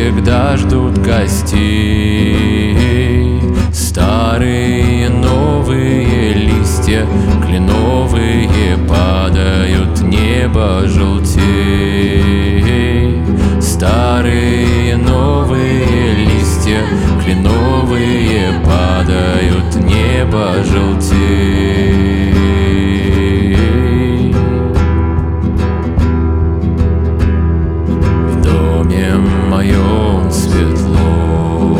всегда ждут гостей. Старые новые листья кленовые падают, небо желтей. Старые новые листья кленовые падают, небо желтей. В доме моем светло,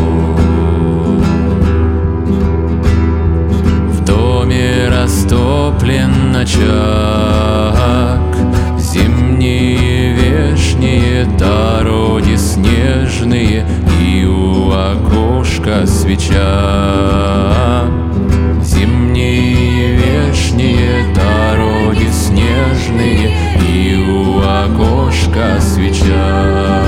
в доме растоплен очаг. Зимние вешние дороги снежные, и у окошка свеча. Зимние вешние дороги снежные, и у окошка свеча.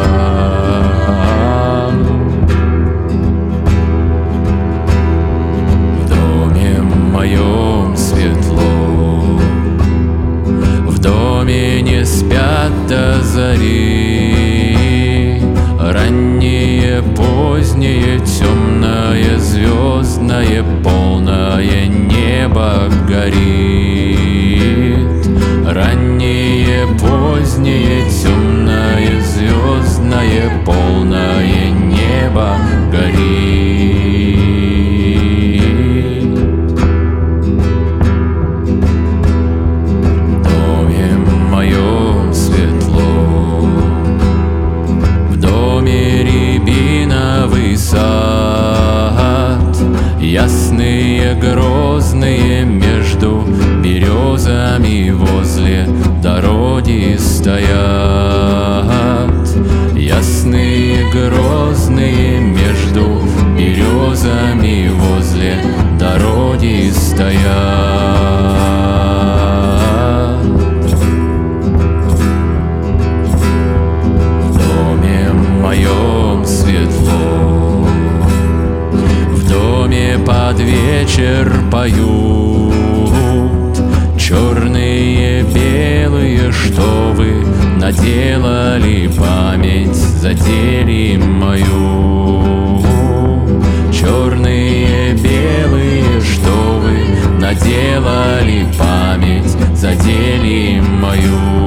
В доме моем светло, в доме не спят до зари. Раннее, позднее, темное, звездное, полное небо горит. Раннее, позднее, темное, звездное, полное небо горит. В доме моем светло, в доме рябиновый сад. Ясные, грозные между березами возле дороги стоят. Ясные, грозные между березами возле дороги стоят. В доме моем светло, в доме под вечер поют. Черные, белые, что вы наделали, память задели мою. Черные, белые, что вы наделали, память задели мою.